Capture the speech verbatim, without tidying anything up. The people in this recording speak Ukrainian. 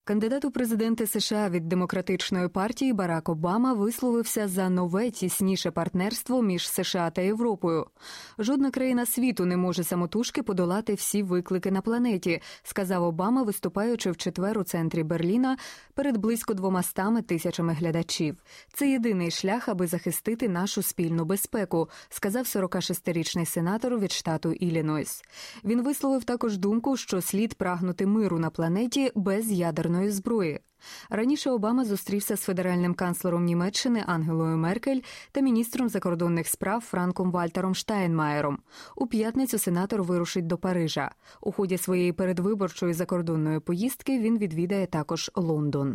Кандидат у президенти США від Демократичної партії Барак Обама висловився за нове, тісніше партнерство між США та Європою. «Жодна країна світу не може самотужки подолати всі виклики на планеті», сказав Обама, виступаючи в четвер у центрі Берліна перед близько двомастами тисячами глядачів. «Це єдиний шлях, аби захистити нашу спільну безпеку», сказав сорокашестирічний сенатор від штату Іллінойс. Він висловив також думку, що слід прагнути миру на планеті без ядерної зброї. Раніше Обама зустрівся з федеральним канцлером Німеччини Ангелою Меркель та міністром закордонних справ Франком Вальтером Штайнмаєром. У п'ятницю сенатор вирушить до Парижа. У ході своєї передвиборчої закордонної поїздки він відвідає також Лондон.